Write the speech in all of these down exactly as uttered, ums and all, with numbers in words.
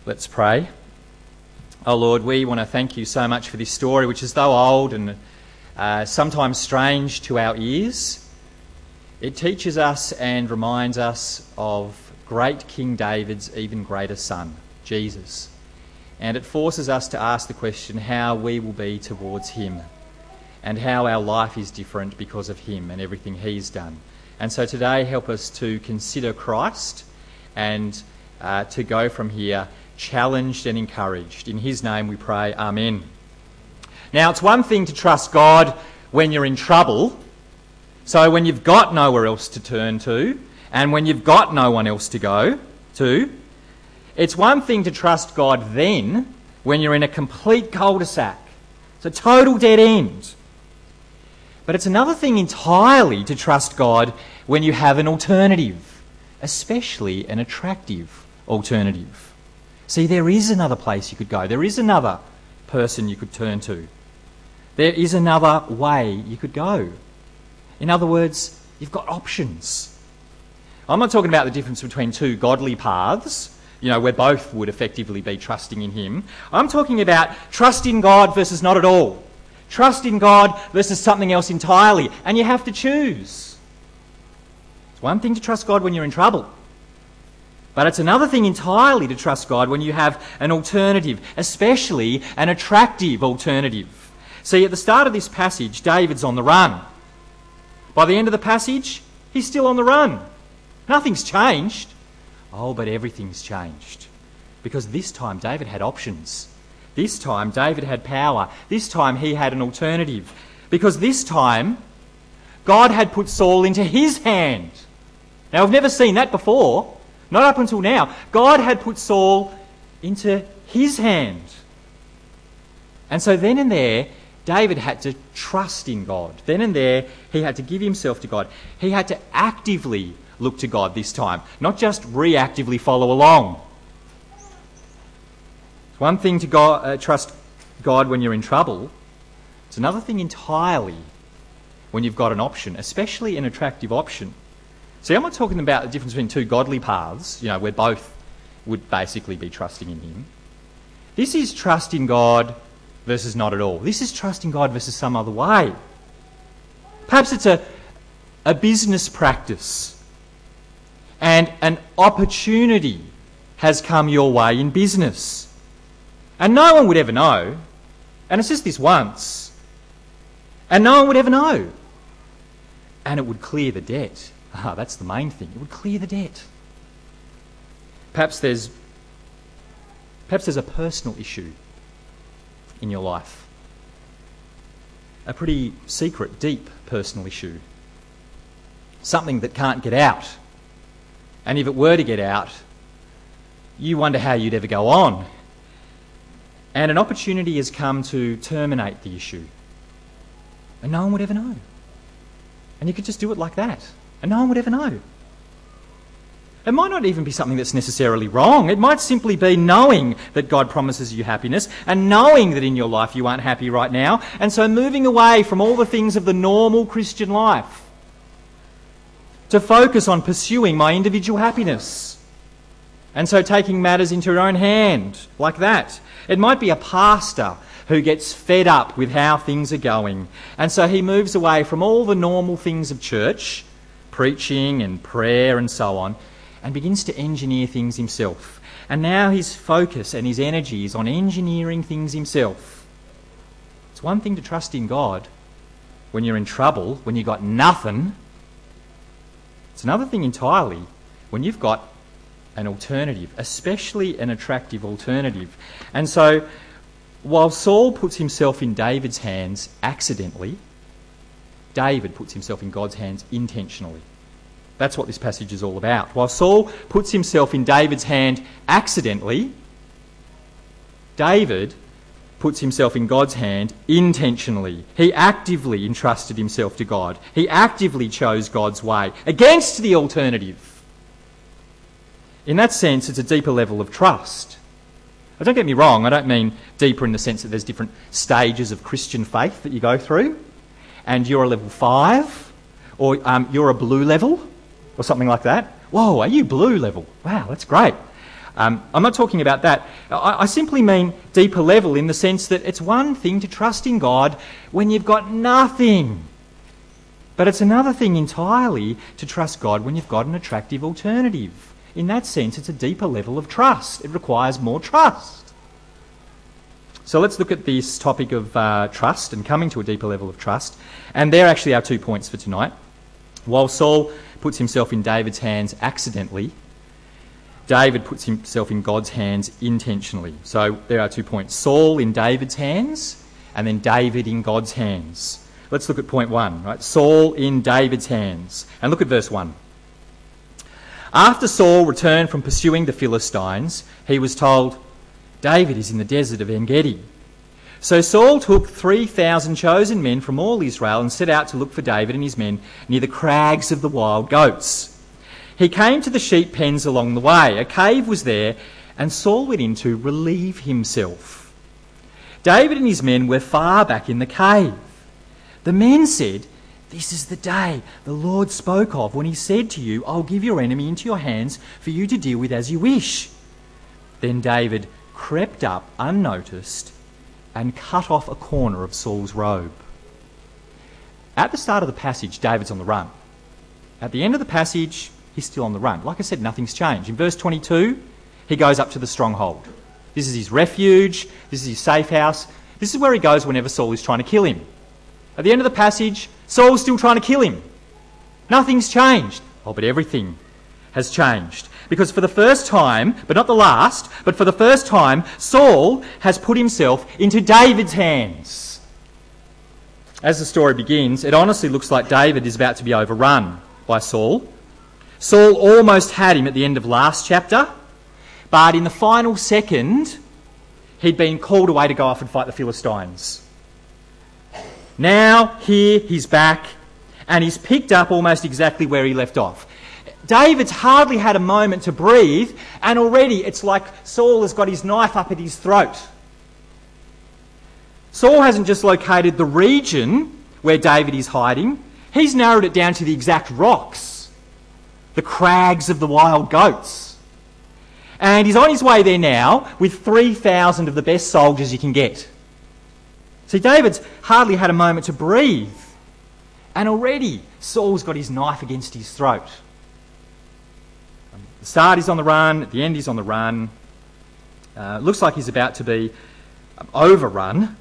Let's pray. Oh Lord, we want to thank you so much for this story, which is though old and uh, sometimes strange to our ears. It teaches us and reminds us of great King David's even greater son, Jesus. And it forces us to ask the question how we will be towards him and how our life is different because of him and everything he's done. And so today help us to consider Christ and uh, to go from here challenged and encouraged. In his name we pray, Amen. Now, it's one thing to trust God when you're in trouble. So when you've got nowhere else to turn to and when you've got no one else to go to, it's one thing to trust God then when you're in a complete cul-de-sac. It's a total dead end. But it's another thing entirely to trust God when you have an alternative, especially an attractive alternative. See, there is another place you could go. There is another person you could turn to. There is another way you could go. In other words, you've got options. I'm not talking about the difference between two godly paths, you know, where both would effectively be trusting in him. I'm talking about trust in God versus not at all. Trust in God versus something else entirely. And you have to choose. It's one thing to trust God when you're in trouble. But it's another thing entirely to trust God when you have an alternative, especially an attractive alternative. See, at the start of this passage, David's on the run. By the end of the passage, he's still on the run. Nothing's changed. Oh, but everything's changed. Because this time David had options. This time David had power. This time he had an alternative. Because this time God had put Saul into his hand. Now, we've never seen that before. Not up until now. God had put Saul into his hand. And so then and there, David had to trust in God. Then and there, he had to give himself to God. He had to actively look to God this time, not just reactively follow along. It's one thing to go, uh, trust God when you're in trouble. It's another thing entirely when you've got an option, especially an attractive option. See, I'm not talking about the difference between two godly paths, you know, where both would basically be trusting in him. This is trust in God versus not at all. This is trust in God versus some other way. Perhaps it's a, a business practice and an opportunity has come your way in business. And no one would ever know. And it's just this once. And no one would ever know. And it would clear the debt. Ah, that's the main thing. It would clear the debt. Perhaps there's, perhaps there's a personal issue in your life. A pretty secret, deep personal issue. Something that can't get out. And if it were to get out, you wonder how you'd ever go on. And an opportunity has come to terminate the issue. And no one would ever know. And you could just do it like that. And no one would ever know. It might not even be something that's necessarily wrong. It might simply be knowing that God promises you happiness and knowing that in your life you aren't happy right now. And so moving away from all the things of the normal Christian life to focus on pursuing my individual happiness. And so taking matters into your own hand like that. It might be a pastor who gets fed up with how things are going. And so he moves away from all the normal things of church, preaching and prayer and so on, and begins to engineer things himself. And now his focus and his energy is on engineering things himself. It's one thing to trust in God when you're in trouble, when you've got nothing. It's another thing entirely when you've got an alternative, especially an attractive alternative. And so while Saul puts himself in David's hands accidentally, David puts himself in God's hands intentionally. That's what this passage is all about. While Saul puts himself in David's hand accidentally, David puts himself in God's hand intentionally. He actively entrusted himself to God. He actively chose God's way against the alternative. In that sense, it's a deeper level of trust. Now, don't get me wrong, I don't mean deeper in the sense that there's different stages of Christian faith that you go through, and you're a level five, or um, you're a blue level, or something like that. Whoa, are you blue level? Wow, that's great. Um, I'm not talking about that. I, I simply mean deeper level in the sense that it's one thing to trust in God when you've got nothing. But it's another thing entirely to trust God when you've got an attractive alternative. In that sense, it's a deeper level of trust. It requires more trust. So let's look at this topic of uh, trust and coming to a deeper level of trust. And there actually are two points for tonight. While Saul puts himself in David's hands accidentally, David puts himself in God's hands intentionally. So there are two points. Saul in David's hands, and then David in God's hands. Let's look at point one, right? Saul in David's hands. And look at verse one. After Saul returned from pursuing the Philistines, he was told, David is in the desert of En-Gedi. So Saul took three thousand chosen men from all Israel and set out to look for David and his men near the crags of the wild goats. He came to the sheep pens along the way. A cave was there, and Saul went in to relieve himself. David and his men were far back in the cave. The men said, This is the day the Lord spoke of when he said to you, I'll give your enemy into your hands for you to deal with as you wish. Then David crept up unnoticed and cut off a corner of Saul's robe. At the start of the passage, David's on the run. At the end of the passage, he's still on the run. Like I said, nothing's changed. In verse twenty-two, he goes up to the stronghold. This is his refuge. This is his safe house. This is where he goes whenever Saul is trying to kill him. At the end of the passage, Saul's still trying to kill him. Nothing's changed. Oh, but everything has changed. Because for the first time, but not the last, but for the first time, Saul has put himself into David's hands. As the story begins, it honestly looks like David is about to be overrun by Saul. Saul almost had him at the end of last chapter, but in the final second, he'd been called away to go off and fight the Philistines. Now, here, he's back, and he's picked up almost exactly where he left off. David's hardly had a moment to breathe, and already it's like Saul has got his knife up at his throat. Saul hasn't just located the region where David is hiding, he's narrowed it down to the exact rocks, the crags of the wild goats. And he's on his way there now with three thousand of the best soldiers you can get. See, David's hardly had a moment to breathe, and already Saul's got his knife against his throat. The start is on the run, at the end he's on the run. Uh, looks like he's about to be overrun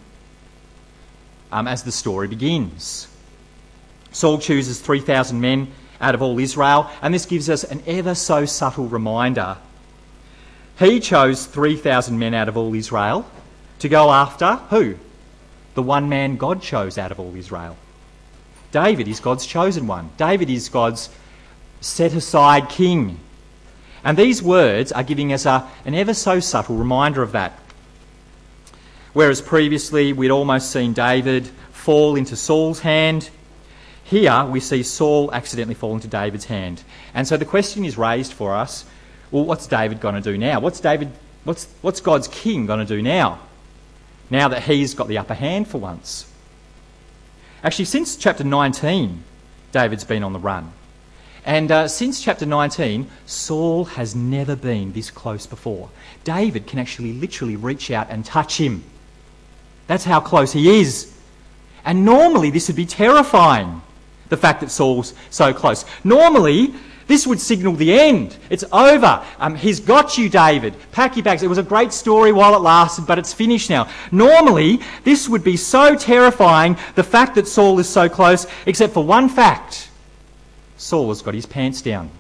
um, as the story begins. Saul chooses three thousand men out of all Israel, and this gives us an ever so subtle reminder. He chose three thousand men out of all Israel to go after who? The one man God chose out of all Israel. David is God's chosen one. David is God's set-aside king. And these words are giving us a, an ever so subtle reminder of that. Whereas previously we'd almost seen David fall into Saul's hand, here we see Saul accidentally fall into David's hand. And so the question is raised for us, well, what's David going to do now? What's David? What's, what's God's king going to do now? Now that he's got the upper hand for once. Actually, since chapter nineteen, David's been on the run. And uh, since chapter nineteen, Saul has never been this close before. David can actually literally reach out and touch him. That's how close he is. And normally this would be terrifying, the fact that Saul's so close. Normally, this would signal the end. It's over. Um, he's got you, David. Pack your bags. It was a great story while it lasted, but it's finished now. Normally, this would be so terrifying, the fact that Saul is so close, except for one fact. Saul has got his pants down.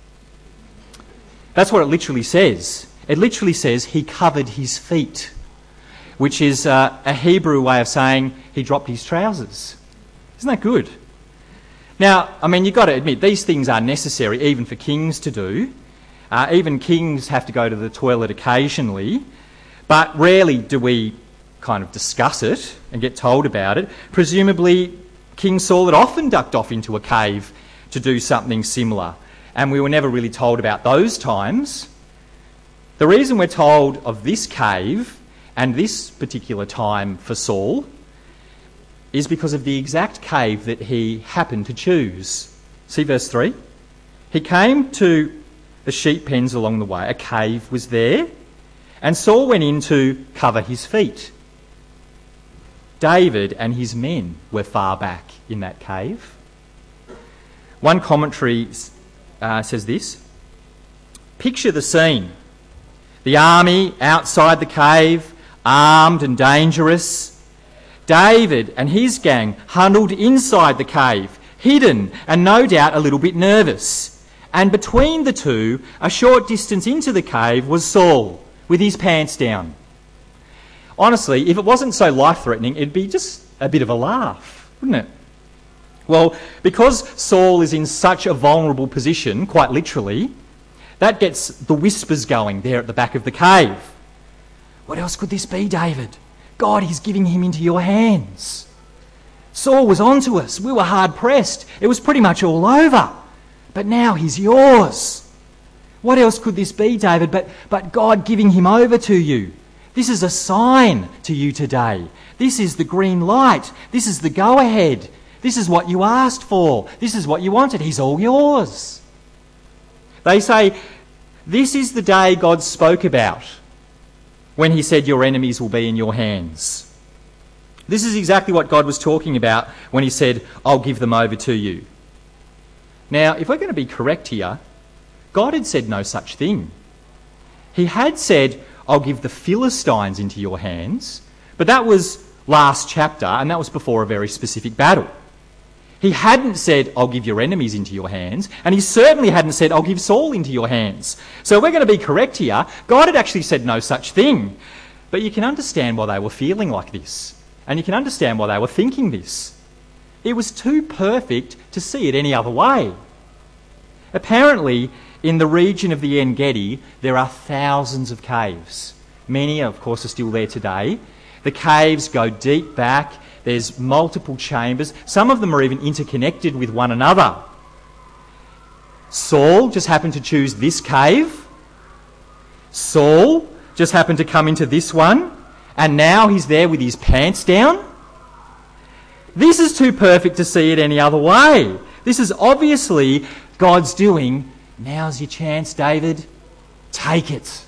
That's what it literally says. It literally says he covered his feet, which is uh, a Hebrew way of saying he dropped his trousers. Isn't that good? Now, I mean, you've got to admit, these things are necessary even for kings to do. Uh, even kings have to go to the toilet occasionally, but rarely do we kind of discuss it and get told about it. Presumably, King Saul had often ducked off into a cave to do something similar, and we were never really told about those times. The reason we're told of this cave and this particular time for Saul is because of the exact cave that he happened to choose. See verse three? He came to the sheep pens along the way. A cave was there, and Saul went in to cover his feet. David and his men were far back in that cave. One commentary uh, says this: picture the scene. The army outside the cave, armed and dangerous. David and his gang huddled inside the cave, hidden and no doubt a little bit nervous. And between the two, a short distance into the cave, was Saul, with his pants down. Honestly, if it wasn't so life-threatening, it'd be just a bit of a laugh, wouldn't it? Well, because Saul is in such a vulnerable position, quite literally, that gets the whispers going there at the back of the cave. What else could this be, David? God is giving him into your hands. Saul was onto us. We were hard-pressed. It was pretty much all over. But now he's yours. What else could this be, David, but, but God giving him over to you? This is a sign to you today. This is the green light. This is the go-ahead. This is what you asked for. This is what you wanted. He's all yours. They say, this is the day God spoke about when he said your enemies will be in your hands. This is exactly what God was talking about when he said, I'll give them over to you. Now, if we're going to be correct here, God had said no such thing. He had said, I'll give the Philistines into your hands, but that was last chapter, and that was before a very specific battle. He hadn't said, I'll give your enemies into your hands, and he certainly hadn't said, I'll give Saul into your hands. So if we're going to be correct here, God had actually said no such thing. But you can understand why they were feeling like this, and you can understand why they were thinking this. It was too perfect to see it any other way. Apparently, in the region of the En Gedi, there are thousands of caves. Many, of course, are still there today. The caves go deep back. There's multiple chambers. Some of them are even interconnected with one another. Saul just happened to choose this cave. Saul just happened to come into this one. And now he's there with his pants down. This is too perfect to see it any other way. This is obviously God's doing. Now's your chance, David. Take it.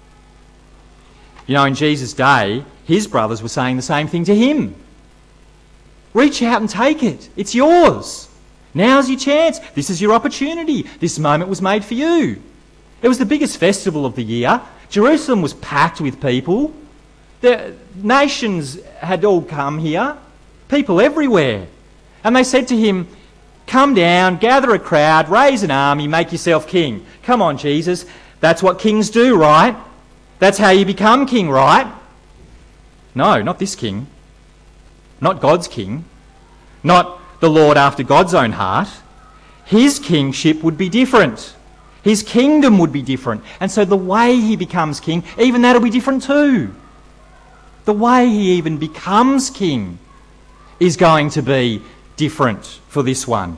You know, in Jesus' day, his brothers were saying the same thing to him. Reach out and take it. It's yours. Now's your chance. This is your opportunity. This moment was made for you. It was the biggest festival of the year. Jerusalem was packed with people. The nations had all come here. People everywhere. And they said to him, come down, gather a crowd, raise an army, make yourself king. Come on, Jesus. That's what kings do, right? That's how you become king, right? No, not this king. Not God's king. Not the Lord after God's own heart. His kingship would be different. His kingdom would be different. And so the way he becomes king, even that'll be different too. The way he even becomes king is going to be different for this one.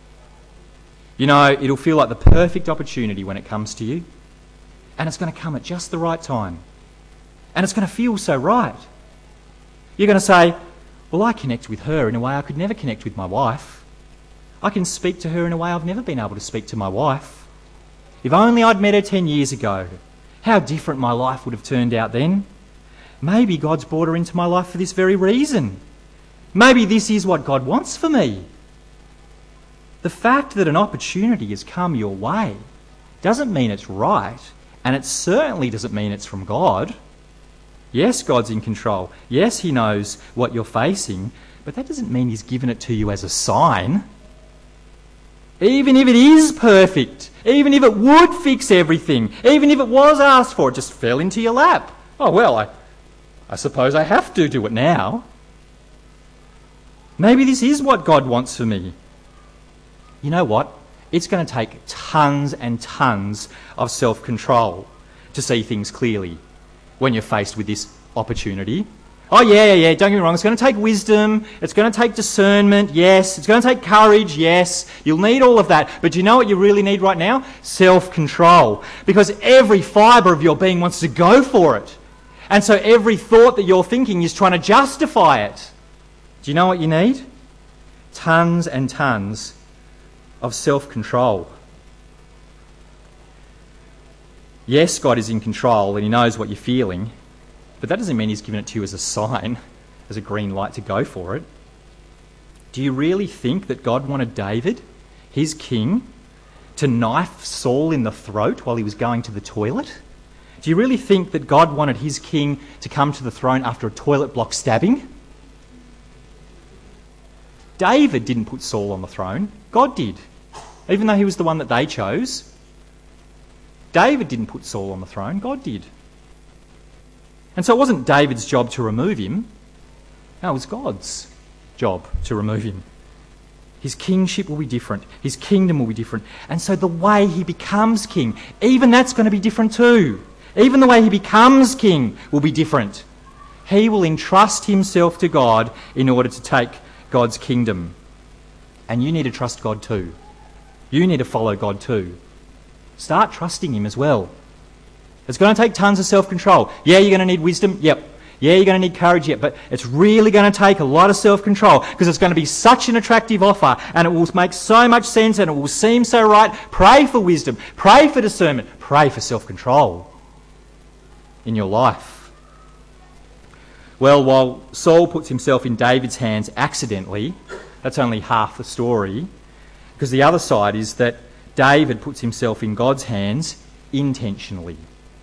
You know, it'll feel like the perfect opportunity when it comes to you. And it's going to come at just the right time. And it's going to feel so right. You're going to say, well, I connect with her in a way I could never connect with my wife. I can speak to her in a way I've never been able to speak to my wife. If only I'd met her ten years ago, how different my life would have turned out then. Maybe God's brought her into my life for this very reason. Maybe this is what God wants for me. The fact that an opportunity has come your way doesn't mean it's right, and it certainly doesn't mean it's from God. Yes, God's in control. Yes, he knows what you're facing, but that doesn't mean he's given it to you as a sign. Even if it is perfect, even if it would fix everything, even if it was asked for, it just fell into your lap. Oh, well, I, I suppose I have to do it now. Maybe this is what God wants for me. You know what? It's going to take tons and tons of self-control to see things clearly when you're faced with this opportunity. Oh, yeah, yeah, yeah, don't get me wrong. It's going to take wisdom. It's going to take discernment, yes. It's going to take courage, yes. You'll need all of that. But do you know what you really need right now? Self-control. Because every fibre of your being wants to go for it. And so every thought that you're thinking is trying to justify it. Do you know what you need? Tons and tons of self-control. Yes, God is in control and he knows what you're feeling, but that doesn't mean he's given it to you as a sign, as a green light to go for it. Do you really think that God wanted David, his king, to knife Saul in the throat while he was going to the toilet? Do you really think that God wanted his king to come to the throne after a toilet block stabbing? David didn't put Saul on the throne. God did. Even though he was the one that they chose. David didn't put Saul on the throne. God did. And so it wasn't David's job to remove him. No, it was God's job to remove him. His kingship will be different. His kingdom will be different. And so the way he becomes king, even that's going to be different too. Even the way he becomes king will be different. He will entrust himself to God in order to take God's kingdom. And you need to trust God too. You need to follow God too. Start trusting him as well. It's going to take tons of self-control. Yeah, you're going to need wisdom. Yep. Yeah, you're going to need courage. Yep. But it's really going to take a lot of self-control because it's going to be such an attractive offer and it will make so much sense and it will seem so right. Pray for wisdom. Pray for discernment. Pray for self-control in your life. Well, while Saul puts himself in David's hands accidentally, that's only half the story, because the other side is that David puts himself in God's hands intentionally.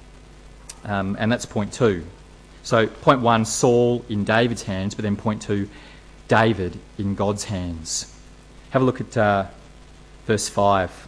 Um, and that's point two. So point one, Saul in David's hands, but then point two, David in God's hands. Have a look at uh, verse five.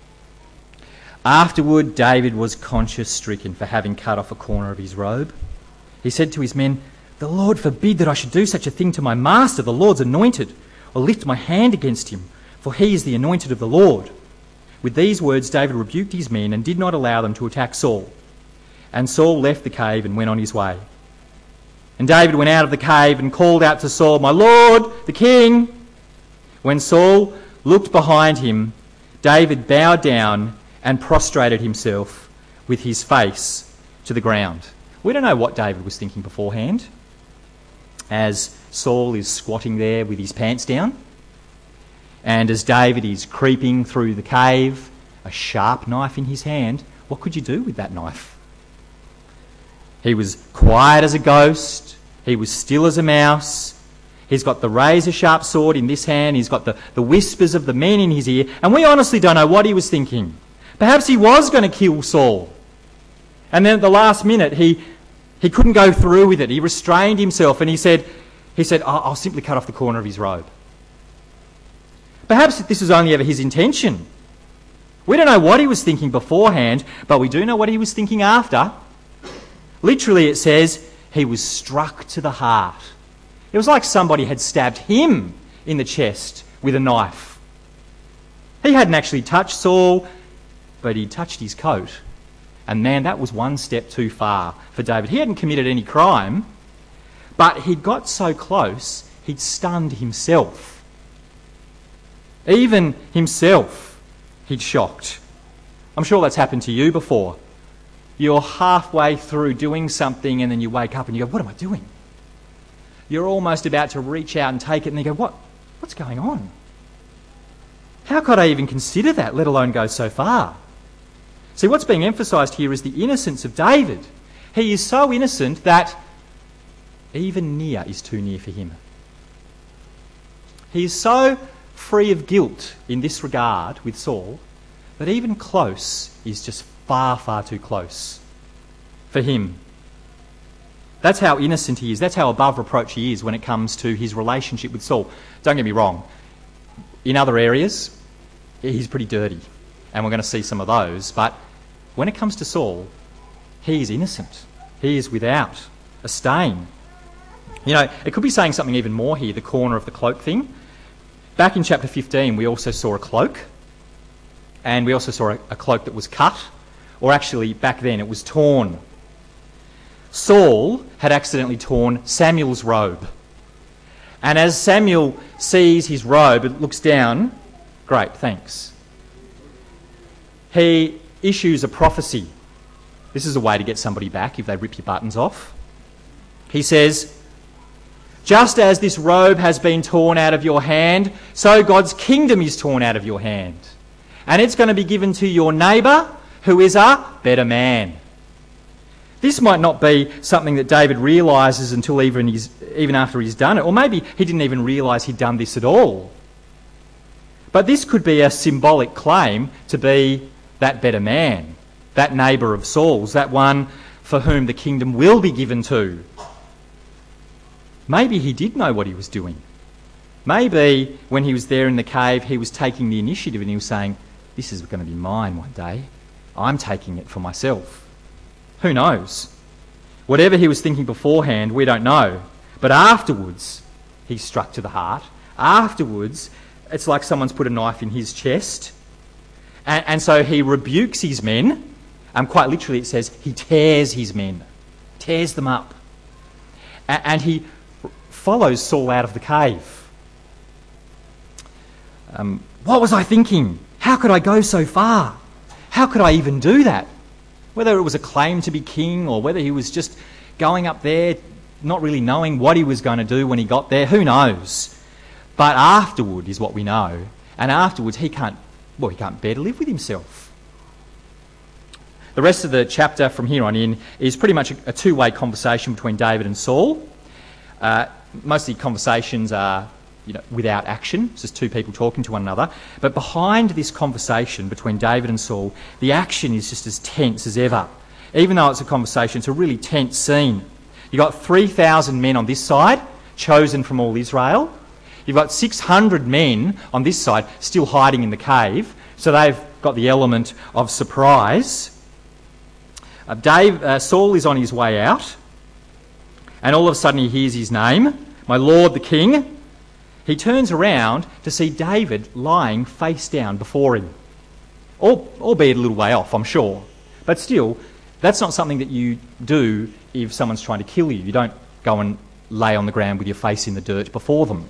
Afterward, David was conscience-stricken for having cut off a corner of his robe. He said to his men, "The Lord forbid that I should do such a thing to my master, the Lord's anointed, or lift my hand against him, for he is the anointed of the Lord." With these words, David rebuked his men and did not allow them to attack Saul. And Saul left the cave and went on his way. And David went out of the cave and called out to Saul, "My Lord, the king." When Saul looked behind him, David bowed down and prostrated himself with his face to the ground. We don't know what David was thinking beforehand as Saul is squatting there with his pants down. And as David is creeping through the cave, a sharp knife in his hand, what could you do with that knife? He was quiet as a ghost. He was still as a mouse. He's got the razor-sharp sword in this hand. He's got the, the whispers of the men in his ear. And we honestly don't know what he was thinking. Perhaps he was going to kill Saul. And then at the last minute, he, he couldn't go through with it. He restrained himself and he said, he said, "I'll, I'll simply cut off the corner of his robe." Perhaps this was only ever his intention. We don't know what he was thinking beforehand, but we do know what he was thinking after. Literally, it says, he was struck to the heart. It was like somebody had stabbed him in the chest with a knife. He hadn't actually touched Saul, but he touched his coat. And man, that was one step too far for David. He hadn't committed any crime, but he'd got so close, he'd stunned himself. Even himself, he'd shocked. I'm sure that's happened to you before. You're halfway through doing something and then you wake up and you go, "What am I doing?" You're almost about to reach out and take it and you go, what? What's going on? How could I even consider that, let alone go so far? See, what's being emphasised here is the innocence of David. He is so innocent that even near is too near for him. He is so free of guilt in this regard with Saul that even close is just far, far too close for him. That's how innocent he is. That's how above reproach he is when it comes to his relationship with Saul. Don't get me wrong. In other areas, he's pretty dirty, and we're going to see some of those. But when it comes to Saul, he is innocent. He is without a stain. You know, it could be saying something even more here, the corner of the cloak thing. Back in chapter fifteen, we also saw a cloak, and we also saw a, a cloak that was cut, or actually back then it was torn. Saul had accidentally torn Samuel's robe. And as Samuel sees his robe, it looks down. Great, thanks. He issues a prophecy. This is a way to get somebody back if they rip your buttons off. He says, "Just as this robe has been torn out of your hand, so God's kingdom is torn out of your hand. And it's going to be given to your neighbour who is a better man. This might not be something that David realises until even, he's, even after he's done it, or maybe he didn't even realise he'd done this at all. But this could be a symbolic claim to be that better man, that neighbour of Saul's, that one for whom the kingdom will be given to. Maybe he did know what he was doing. Maybe when he was there in the cave, he was taking the initiative and he was saying, this is going to be mine one day. I'm taking it for myself. Who knows? Whatever he was thinking beforehand, we don't know. But afterwards, he's struck to the heart. Afterwards, it's like someone's put a knife in his chest. And, and so he rebukes his men. And quite literally it says he tears his men. Tears them up. And, and he follows Saul out of the cave. Um, what was I thinking? How could I go so far? How could I even do that? Whether it was a claim to be king or whether he was just going up there not really knowing what he was going to do when he got there, who knows? But afterward is what we know. And afterwards he can't, well, he can't bear to live with himself. The rest of the chapter from here on in is pretty much a, a two-way conversation between David and Saul. Uh, most of the conversations are you know, without action. It's just two people talking to one another. But behind this conversation between David and Saul, the action is just as tense as ever. Even though it's a conversation, it's a really tense scene. You've got three thousand men on this side, chosen from all Israel. You've got six hundred men on this side, still hiding in the cave. So they've got the element of surprise. Uh, Dave, uh, Saul is on his way out. And all of a sudden he hears his name, my Lord the King. He turns around to see David lying face down before him. Albeit a little way off, I'm sure. But still, that's not something that you do if someone's trying to kill you. You don't go and lay on the ground with your face in the dirt before them.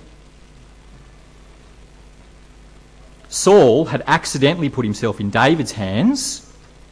Saul had accidentally put himself in David's hands,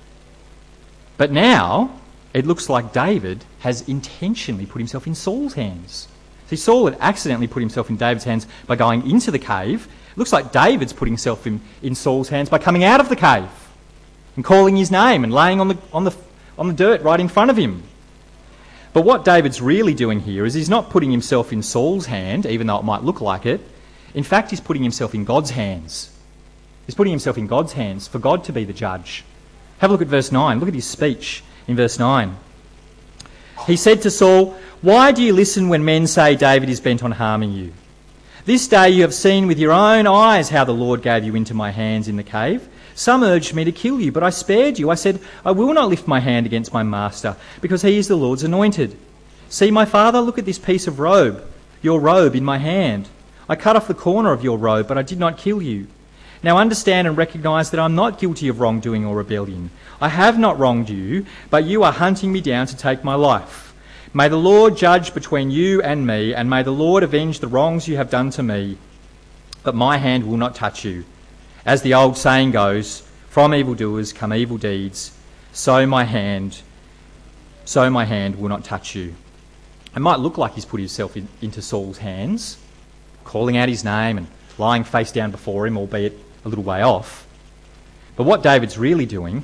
but now it looks like David has intentionally put himself in Saul's hands. See, Saul had accidentally put himself in David's hands by going into the cave. It looks like David's putting himself in, in Saul's hands by coming out of the cave and calling his name and laying on the, on the, on the dirt right in front of him. But what David's really doing here is he's not putting himself in Saul's hand, even though it might look like it. In fact, he's putting himself in God's hands. He's putting himself in God's hands for God to be the judge. Have a look at verse nine. Look at his speech in verse nine. He said to Saul, "Why do you listen when men say David is bent on harming you? This day you have seen with your own eyes how the Lord gave you into my hands in the cave. Some urged me to kill you, but I spared you. I said, I will not lift my hand against my master, because he is the Lord's anointed. See, my father, look at this piece of robe, your robe in my hand. I cut off the corner of your robe, but I did not kill you. Now understand and recognise that I am not guilty of wrongdoing or rebellion. I have not wronged you, but you are hunting me down to take my life. May the Lord judge between you and me, and may the Lord avenge the wrongs you have done to me. But my hand will not touch you. As the old saying goes, from evildoers come evil deeds. So my hand, so my hand will not touch you." It might look like he's put himself in, into Saul's hands, calling out his name and lying face down before him, albeit a little way off. But what David's really doing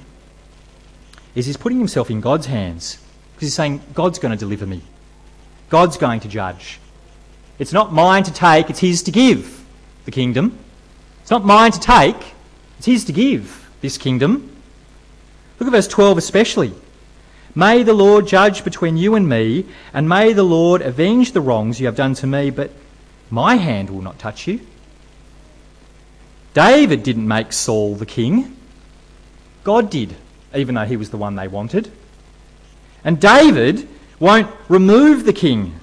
is he's putting himself in God's hands, because he's saying, God's going to deliver me. God's going to judge. It's not mine to take, it's his to give, the kingdom. It's not mine to take, it's his to give, this kingdom. Look at verse twelve especially. May the Lord judge between you and me, and may the Lord avenge the wrongs you have done to me, but my hand will not touch you. David didn't make Saul the king. God did, even though he was the one they wanted. And David won't remove the king.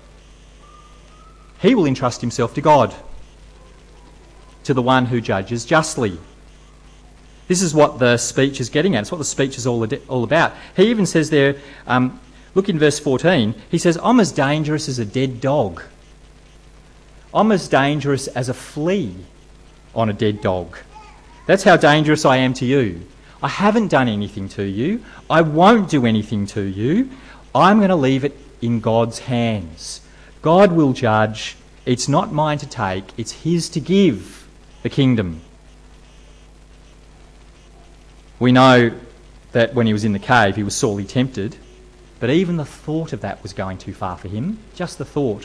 He will entrust himself to God, to the one who judges justly. This is what the speech is getting at. It's what the speech is all, ad- all about. He even says there, um, look in verse fourteen, he says, I'm as dangerous as a dead dog. I'm as dangerous as a flea on a dead dog. That's how dangerous I am to you. I haven't done anything to you. I won't do anything to you. I'm going to leave it in God's hands. God will judge. It's not mine to take. It's his to give the kingdom. We know that when he was in the cave he was sorely tempted, but even the thought of that was going too far for him. Just the thought.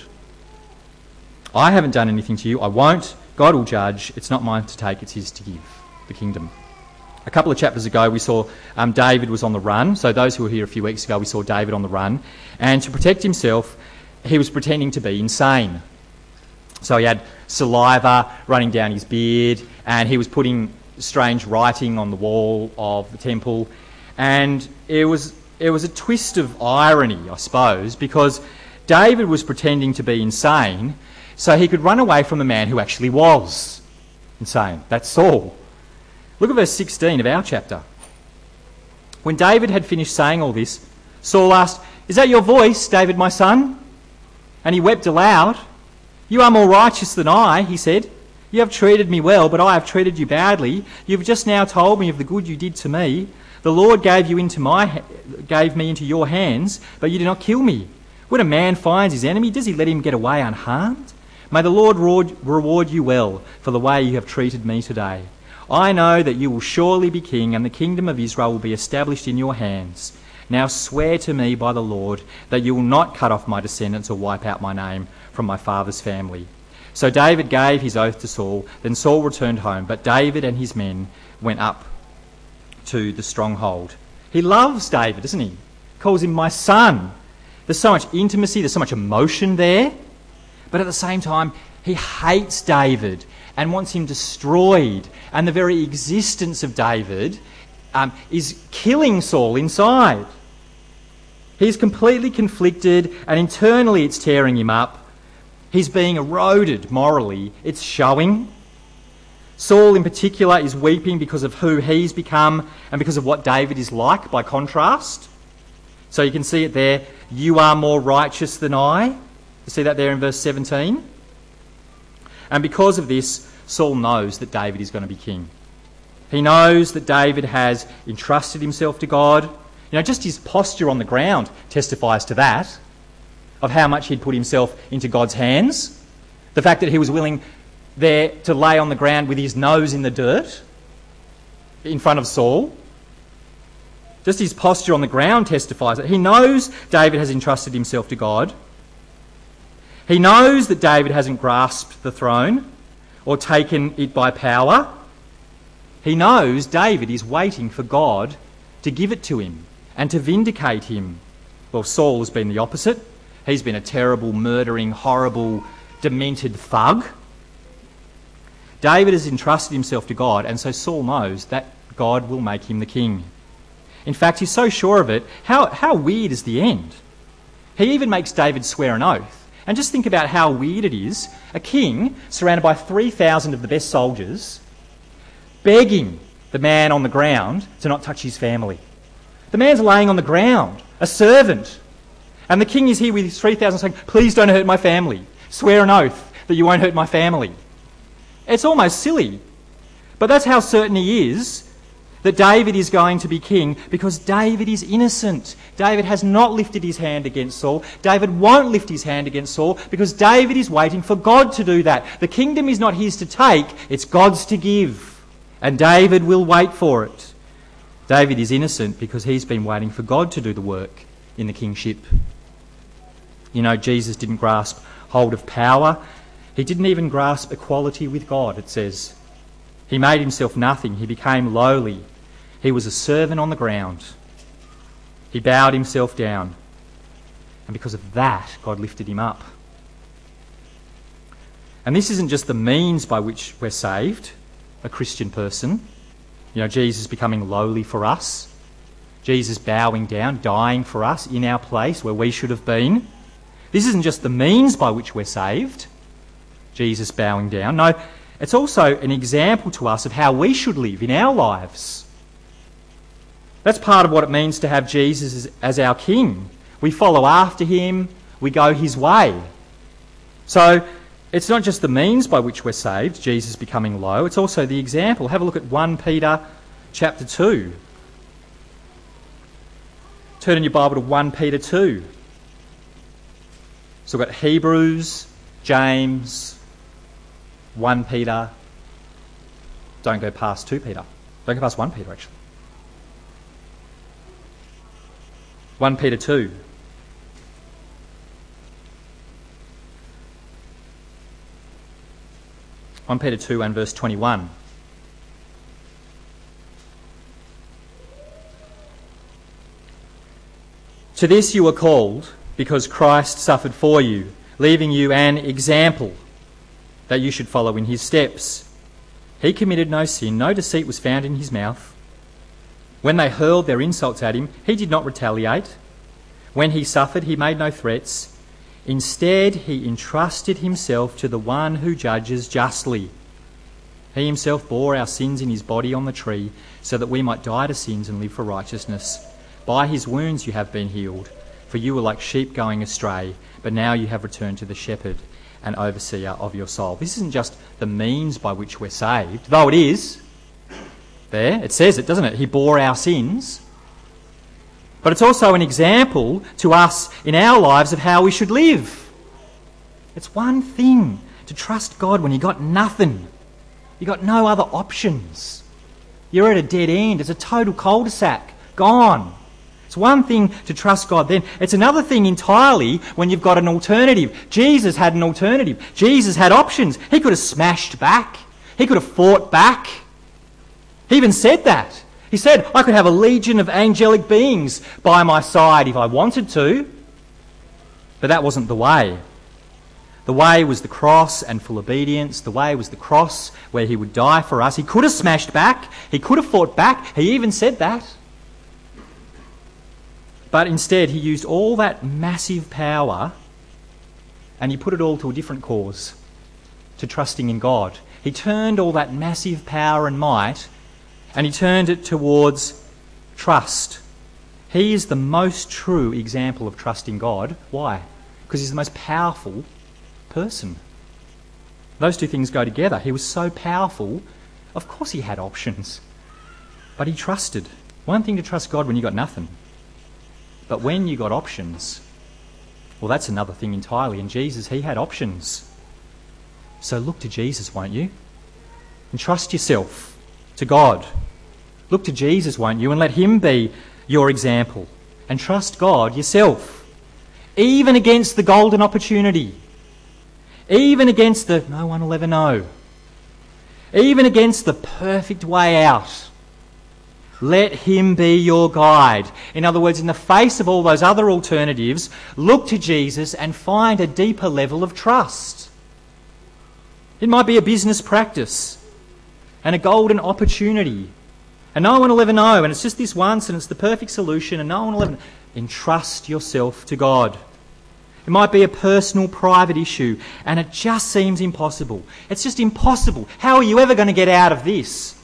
I haven't done anything to you, I won't. God will judge. It's not mine to take, it's his to give, the kingdom. A couple of chapters ago we saw um, David was on the run. So those who were here a few weeks ago, we saw David on the run. And to protect himself, he was pretending to be insane. So he had saliva running down his beard, and he was putting strange writing on the wall of the temple. And it was it was a twist of irony, I suppose, because David was pretending to be insane so he could run away from the man who actually was insane. That's Saul. Look at verse sixteen of our chapter. When David had finished saying all this, Saul asked, "Is that your voice, David, my son?" And he wept aloud. "You are more righteous than I," he said. "You have treated me well, but I have treated you badly. You have just now told me of the good you did to me. The Lord gave you into my gave me into your hands, but you did not kill me. When a man finds his enemy, does he let him get away unharmed? May the Lord reward you well for the way you have treated me today. I know that you will surely be king, and the kingdom of Israel will be established in your hands. Now swear to me by the Lord that you will not cut off my descendants or wipe out my name from my father's family." So David gave his oath to Saul. Then Saul returned home, but David and his men went up to the stronghold. He loves David, doesn't he? Calls him my son. There's so much intimacy, there's so much emotion there. But at the same time, he hates David and wants him destroyed. And the very existence of David um, is killing Saul inside. He's completely conflicted, and internally it's tearing him up. He's being eroded morally. It's showing. Saul in particular is weeping because of who he's become and because of what David is like by contrast. So you can see it there. You are more righteous than I. You see that there in verse seventeen? And because of this, Saul knows that David is going to be king. He knows that David has entrusted himself to God. You know, just his posture on the ground testifies to that, of how much he'd put himself into God's hands. The fact that he was willing there to lay on the ground with his nose in the dirt in front of Saul. Just his posture on the ground testifies that he knows David has entrusted himself to God. He knows that David hasn't grasped the throne or taken it by power. He knows David is waiting for God to give it to him and to vindicate him. Well, Saul has been the opposite. He's been a terrible, murdering, horrible, demented thug. David has entrusted himself to God, and so Saul knows that God will make him the king. In fact, he's so sure of it. How, how weird is the end? He even makes David swear an oath. And just think about how weird it is. A king surrounded by three thousand of the best soldiers, begging the man on the ground to not touch his family. The man's laying on the ground, a servant. And the king is here with his three thousand saying, "Please don't hurt my family. Swear an oath that you won't hurt my family." It's almost silly. But that's how certain he is that David is going to be king, because David is innocent. David has not lifted his hand against Saul. David won't lift his hand against Saul because David is waiting for God to do that. The kingdom is not his to take, it's God's to give. And David will wait for it. David is innocent because he's been waiting for God to do the work in the kingship. You know, Jesus didn't grasp hold of power. He didn't even grasp equality with God, it says. He made himself nothing. He became lowly. He was a servant on the ground. He bowed himself down. And because of that, God lifted him up. And this isn't just the means by which we're saved, a Christian person. You know, Jesus becoming lowly for us. Jesus bowing down, dying for us in our place where we should have been. This isn't just the means by which we're saved, Jesus bowing down. No, it's also an example to us of how we should live in our lives. That's part of what it means to have Jesus as, as our King. We follow after him, we go his way. So it's not just the means by which we're saved, Jesus becoming low, it's also the example. Have a look at First Peter chapter two. Turn in your Bible to First Peter two. So we've got Hebrews, James, First Peter. Don't go past Second Peter. Don't go past First Peter, actually. First Peter two. First Peter two and verse twenty-one. To this you are called, because Christ suffered for you, leaving you an example that you should follow in his steps. He committed no sin, no deceit was found in his mouth. When they hurled their insults at him, he did not retaliate. When he suffered, he made no threats. Instead, he entrusted himself to the one who judges justly. He himself bore our sins in his body on the tree, so that we might die to sins and live for righteousness. By his wounds you have been healed, for you were like sheep going astray, but now you have returned to the shepherd and overseer of your soul. This isn't just the means by which we're saved, though it is. There, it says it, doesn't it? He bore our sins. But it's also an example to us in our lives of how we should live. It's one thing to trust God when you got nothing. You got no other options. You're at a dead end. It's a total cul-de-sac. Gone. It's one thing to trust God then. It's another thing entirely when you've got an alternative. Jesus had an alternative. Jesus had options. He could have smashed back. He could have fought back. He even said that. He said, I could have a legion of angelic beings by my side if I wanted to. But that wasn't the way. The way was the cross and full obedience. The way was the cross where he would die for us. He could have smashed back. He could have fought back. He even said that. But instead, he used all that massive power and he put it all to a different cause, to trusting in God. He turned all that massive power and might and he turned it towards trust. He is the most true example of trusting God. Why? Because he's the most powerful person. Those two things go together. He was so powerful, of course he had options. But he trusted. One thing to trust God when you got nothing. But when you got options, well, that's another thing entirely. And Jesus, he had options. So look to Jesus, won't you? And trust yourself to God. Look to Jesus, won't you? And let him be your example. And trust God yourself. Even against the golden opportunity. Even against the no one will ever know. Even against the perfect way out. Let him be your guide. In other words, in the face of all those other alternatives, look to Jesus and find a deeper level of trust. It might be a business practice and a golden opportunity. And no one will ever know. And it's just this once and it's the perfect solution and no one will ever know. Entrust yourself to God. It might be a personal, private issue and it just seems impossible. It's just impossible. How are you ever going to get out of this?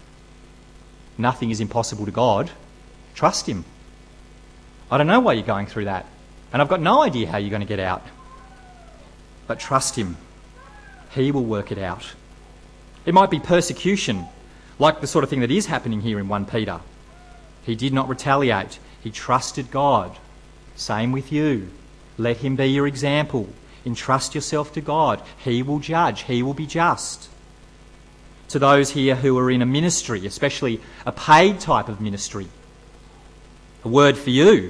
Nothing is impossible to God. Trust him. I don't know why you're going through that. And I've got no idea how you're going to get out. But trust him. He will work it out. It might be persecution, like the sort of thing that is happening here in First Peter. He did not retaliate. He trusted God. Same with you. Let him be your example. Entrust yourself to God. He will judge. He will be just. To those here who are in a ministry, especially a paid type of ministry, a word for you.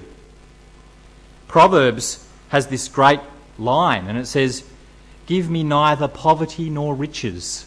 Proverbs has this great line and it says, give me neither poverty nor riches,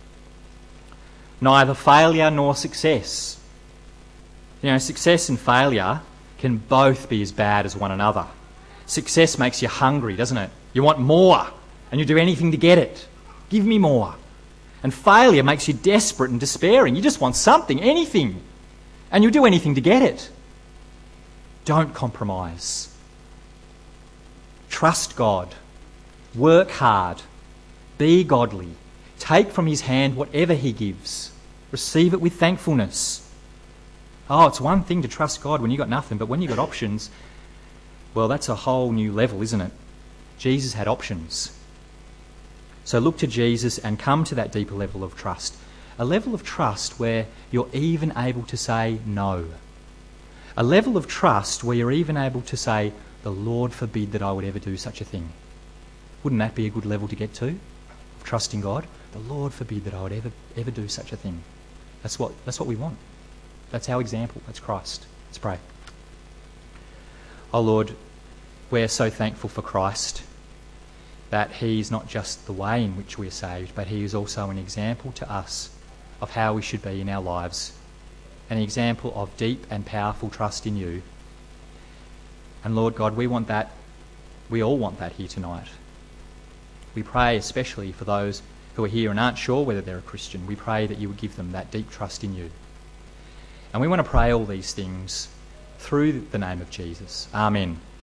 neither failure nor success. You know, success and failure can both be as bad as one another. Success makes you hungry, doesn't it? You want more and you do anything to get it. Give me more. And failure makes you desperate and despairing. You just want something, anything. And you'll do anything to get it. Don't compromise. Trust God. Work hard. Be godly. Take from his hand whatever he gives. Receive it with thankfulness. Oh, it's one thing to trust God when you've got nothing, but when you've got options, well, that's a whole new level, isn't it? Jesus had options. So look to Jesus and come to that deeper level of trust. A level of trust where you're even able to say no. A level of trust where you're even able to say, the Lord forbid that I would ever do such a thing. Wouldn't that be a good level to get to? Of trusting God? The Lord forbid that I would ever ever do such a thing. That's what that's what we want. That's our example. That's Christ. Let's pray. Oh Lord, we're so thankful for Christ, that he is not just the way in which we are saved, but he is also an example to us of how we should be in our lives, an example of deep and powerful trust in you. And Lord God, we want that, we all want that here tonight. We pray especially for those who are here and aren't sure whether they're a Christian. We pray that you would give them that deep trust in you. And we want to pray all these things through the name of Jesus. Amen.